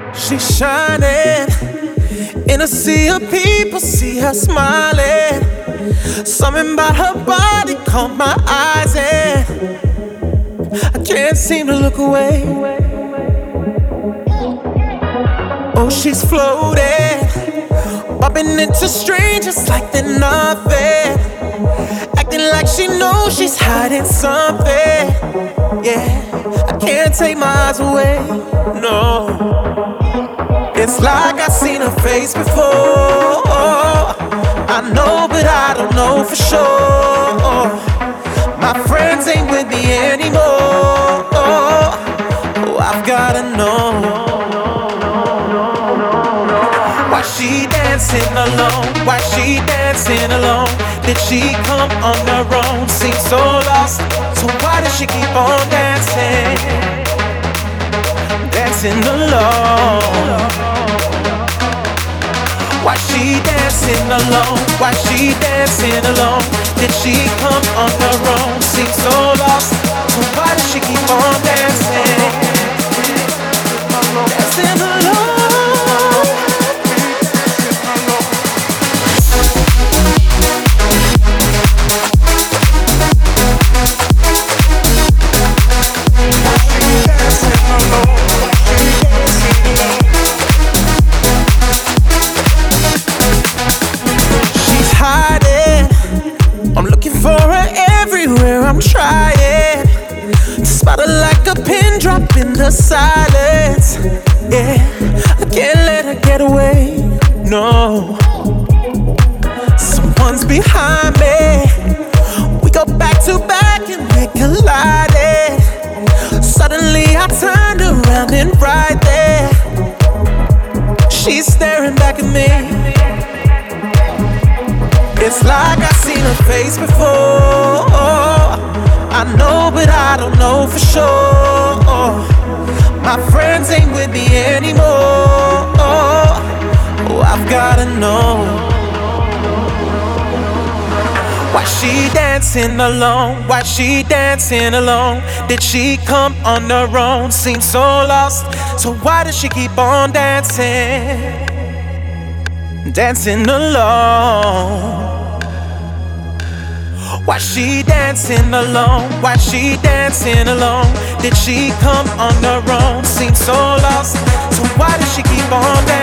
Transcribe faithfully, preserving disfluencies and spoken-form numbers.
She's shining in a sea of people, see her smiling. Something about her body caught my eyes and I can't seem to look away. Oh, she's floating, bumping into strangers like they're nothing, acting like she knows she's hiding something. Yeah, I can't take my eyes away, no. It's like I've seen her face before. I know, but I don't know for sure. My friends ain't with me anymore. Oh, I've gotta know. Why she dancing alone? Why she dancing alone? Did she come on her own? Seems so lost. So why does she keep on dancing? Dancing alone. Why she dancing alone? Why she dancing alone? Did she come on her own? Seems so lost. So why does she keep on dancing? Dancing alone. I'm trying to spot her like a pin drop in the silence. Yeah, I can't let her get away. No, someone's behind me. We go back to back and they collided. Suddenly I turned around and right there, she's staring back at me. It's like I've seen her face before. I know, but I don't know for sure. My friends ain't with me anymore. Oh, I've gotta know. Why she dancing alone? Why she dancing alone? Did she come on her own? Seems so lost. So why does she keep on dancing? Dancing alone. Why she dancing alone? Why she dancing alone? Did she come on her own? Seems so lost. So why does she keep on dancing?